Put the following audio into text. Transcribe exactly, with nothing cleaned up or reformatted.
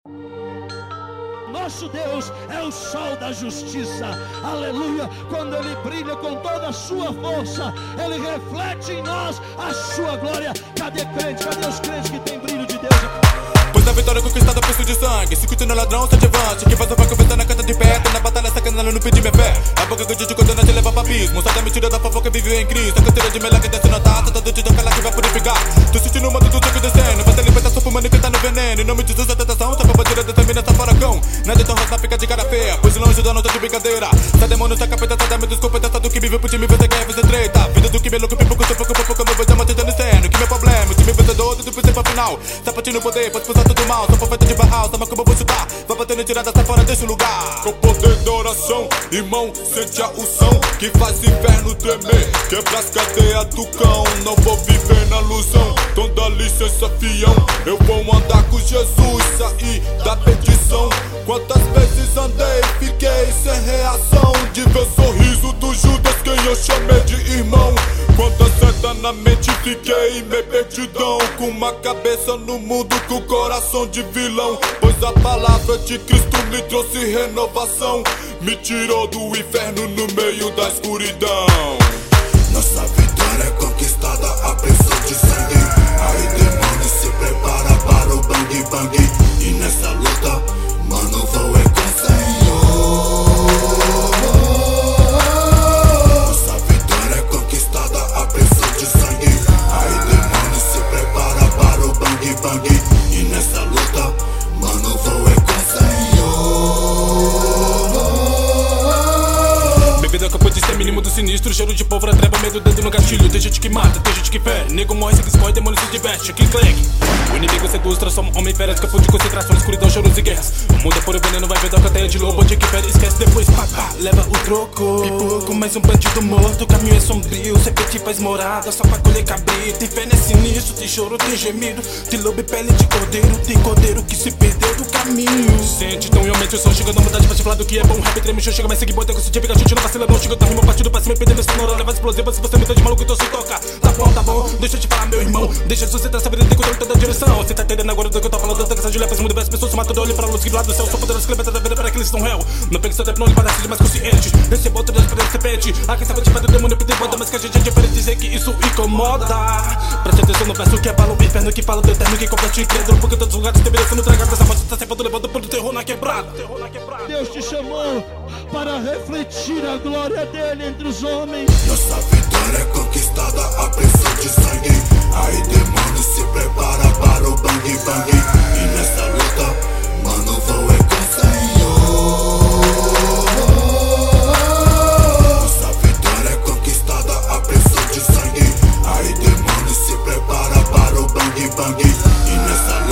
Nosso Deus é o sol da justiça, aleluia. Quando Ele brilha com toda a sua força, Ele reflete em nós a sua glória. Cadê crente? Cadê os crentes que têm brilho de Deus? Pois a vitória conquistada a preço de sangue. Se curto no ladrão, se advante. Que faz a vaca pensar na casa de perto. Na batalha sacanagem, não pedi minha fé. A boca que eu te condena te leva pra abismo. Sai da mentira da fofoca, vive em Cristo. A canteira de melão que desce na taça. Todo dia aquela que vai purificar. Tô sentindo o mundo do sangue descendo. Vai ter libertação fumando que tá no veneno. Em nome de Jesus a tentação, só pra bandeira determina essa faracão. Nada então roça fica de cara feia. Pois longe da nota de brincadeira. Sai demônio, sai capeta, sai da minha desculpa. Tá do que vive pro time, você quer fazer treta. Vida do que me louco, pipoco, sou pouco, pouco. Não vejo a matando cena. Que meu problema, o time vencedor, tudo por ser pra final. Sapatinho no poder, pode expulsar tudo mal. Só profeta de Baal, sama como eu vou chutar. Vai batendo tirada, sai fora desse lugar. Com o poder da oração, irmão, sente a unção que faz inferno tremer. Quebra as cadeias do cão, não vou viver na ilusão. Então dá licença, fião, eu vou andar com Jesus, sair da perdição. Quantas vezes andei, fiquei sem reação de ver o sorriso do Judas, quem eu chamei de irmão. Quantas setas na mente, fiquei meio perdidão. Com uma cabeça no mundo, com o coração de vilão. Pois a palavra de Cristo me trouxe renovação. Me tirou do inferno no meio da escuridão. Nossa vitória é conquistada a preço de sangue. Aí demônio se prepara para o bang bang. E nessa luta, mano, vou é com o Senhor. Nossa vitória é conquistada a preço de sangue. Aí demônio se prepara para o bang bang. E nessa luta, mano, vou é com o Senhor. Bebida campo de ser mínimo do sinistro. Cheiro de pólvora, treva, medo, dedo no gatilho. Tem gente que mata, tem gente que fere. Nego morre, se escorre, demônio se diverte. Click, click. O inimigo seduz, transforma homem férias. Campo de concentração, escuridão, choros e guerras. O mundo é puro veneno, vai ver da cadeia de lobo. Onde que fere, esquece depois, pá, pá, leva o troco. Pipoco, mais um bandido morto. O caminho é sombrio, serpente faz morada só pra colher cabrito. Inferno é sinistro, tem choro, tem gemido. Tem lobo e pele de cordeiro. Tem cordeiro que se perdeu do caminho. Sente, então, e aumente o som. Chega na maldade pra te falar do que é bom. Rap, treme, show, chega mais seguir, bota com esse fica chute, não vacila não. Chega, tá rima, partido pra cima, perdendo essa sonora. Leva explosiva, se você me tá de maluco, então se toca. Tá bom, tá bom, deixa eu te falar, meu irmão. Deixa de sustentar essa vida, tem controle toda a direção. Você tá entendendo agora do que eu tô falando? Tanta canção de lepas, muda as pessoas, se matam, olho pra luz que do lado do céu. Sou poderoso que levanta da vida para que eles estão réu. Não pega seu tempo, não lhe parece de mais consciente. Receba outro Deus pra serpente. A quem sabe ativar do demônio, pedir banda, mas que a gente é diferente, dizer que isso incomoda. Preste atenção no verso que é bala, o inferno que fala do eterno, que complete incrédulo. Porque todos os lugares te merecendo tragar essa voz, tá sempre levando pro terror na quebrada. Deus te chamou para refletir a glória dele entre os homens. Nossa vitória é conquistada a preço de sangue. Aí demônio se prepara para o bang bang. E nessa luta, mano, vou é com o Senhor. Nossa vitória é conquistada a preço de sangue. Aí demônio se prepara para o bang bang. E nessa